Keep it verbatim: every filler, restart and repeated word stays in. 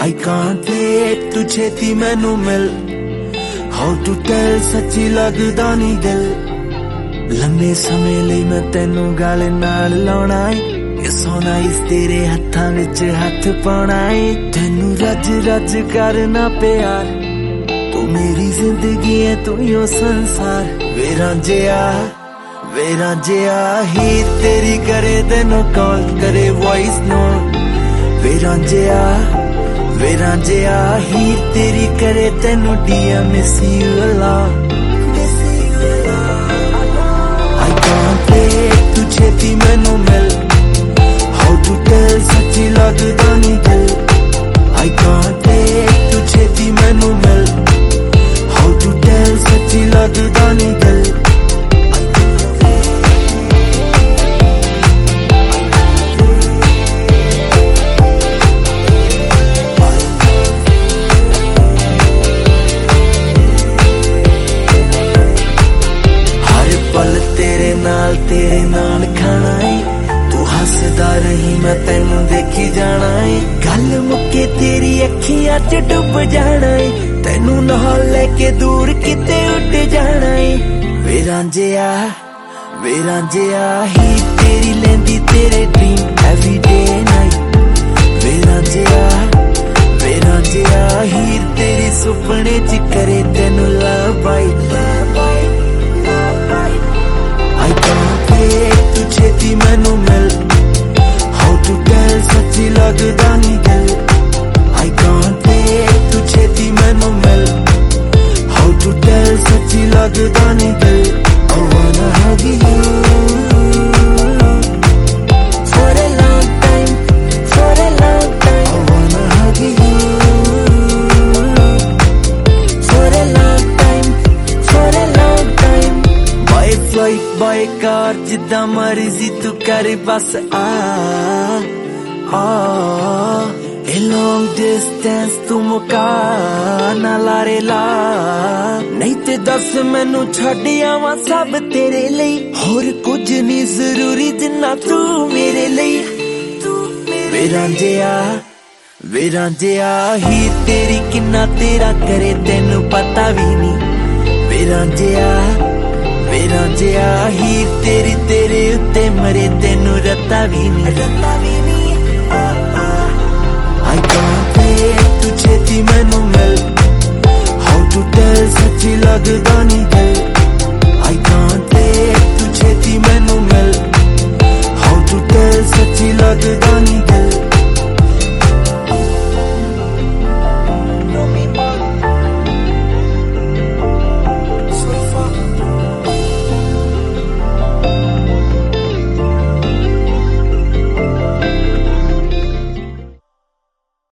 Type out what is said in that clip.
I can't wait तू छेती मैनू मिल How to tell सच्ची लगदा नी दिल लम्बे समय ਲਈ मैं तैनू गल नाल लाउणा ए ये सोना इस तेरे हत्थां विच हत्थ पाउणा ए तैनू रज रज करना प्यार तू मेरी जिंदगी है तू यो संसार वे रांझिया वे रांझिया ही तेरी करे तैनू कॉल करे वॉइस नोट वे रांझिया वे रांझिया हीर तेरी करे तैनू DM miss you a lot I can't wait तू छेती मैनू मिल How to tell सच्ची लगदा नी दिल I can't wait तू छेती मैनू मिल How to tell सच्ची लगदा नी दिल तेरे नाल खाना है तू हसदा रही मैं तैनू देखी जाना है गल मुके तेरी अखियां च डुब जाना है तैनू नाल लेके दूर किते उड़ जाना है वे रांझिया वे रांझिया ही तेरी लेंदी तेरे ड्रीम एवरी डे नाइट वे रांझिया वे रांझिया ही तेरी सुपने च करे तैनू लव बाइट तू छेती मैनू मिल How to tell सच्ची लगदा नी दिल I can't wait तू छेती मैनू मिल How to tell सच्ची लगदा नी दिल I wanna hug you For a long time For a long time I wanna hug you For a long time For a long time By flight by car जिद्दां मर्जी तू कर बस आ आ a long distance तू मुका ना लारे ला नहीं ते दस मैनू छड्ड आवां सब तेरे लई होर कुछ नहीं जरूरी जिन्ना तू मेरे लई वे रांझिया वे रांझिया ही तेरी किन्ना तेरा करे तैनू पता भी नहीं वे रांझिया वे रांझिया हीर तेरी तेरे उत्ते मरे तैनू रत्ता भी नहीं रत्ता भी नहीं I can't wait तू छेती मैनू मिल How to tell सच्ची लगदा नी दिल